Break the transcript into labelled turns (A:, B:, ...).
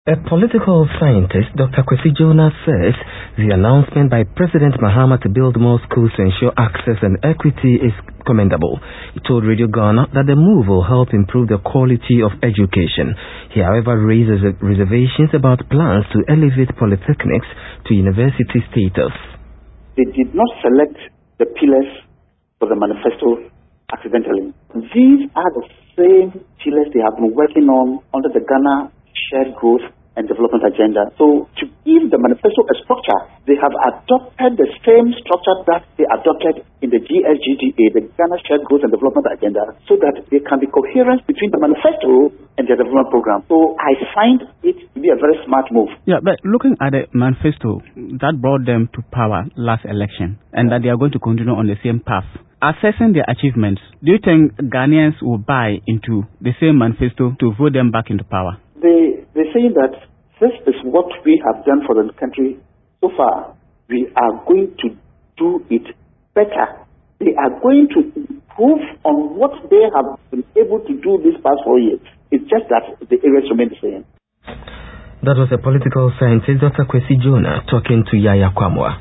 A: A political scientist, Dr. Kwesi Jonah, says the announcement by President Mahama to build more schools to ensure access and equity is commendable. He told Radio Ghana that the move will help improve the quality of education. He, however, raises reservations about plans to elevate polytechnics to university status.
B: They did not select the pillars for the manifesto accidentally. These are the same pillars they have been working on under the Ghana Shared Growth and Development Agenda. So to give the manifesto a structure, they have adopted the same structure that they adopted in the GSGDA, the Ghana Shared Growth and Development Agenda, so that there can be coherence between the manifesto and the development program. So I find it to be a very smart move.
C: Yeah, but looking at the manifesto that brought them to power last election, and that they are going to continue on the same path, assessing their achievements, do you think Ghanaians will buy into the same manifesto to vote them back into power?
B: They're saying that this is what we have done for the country so far. We are going to do it better. They are going to improve on what they have been able to do these past 4 years. It's just that the areas remain the same.
A: That was a political scientist, Dr. Kwesi Jonah, talking to Yaya Kwamwa.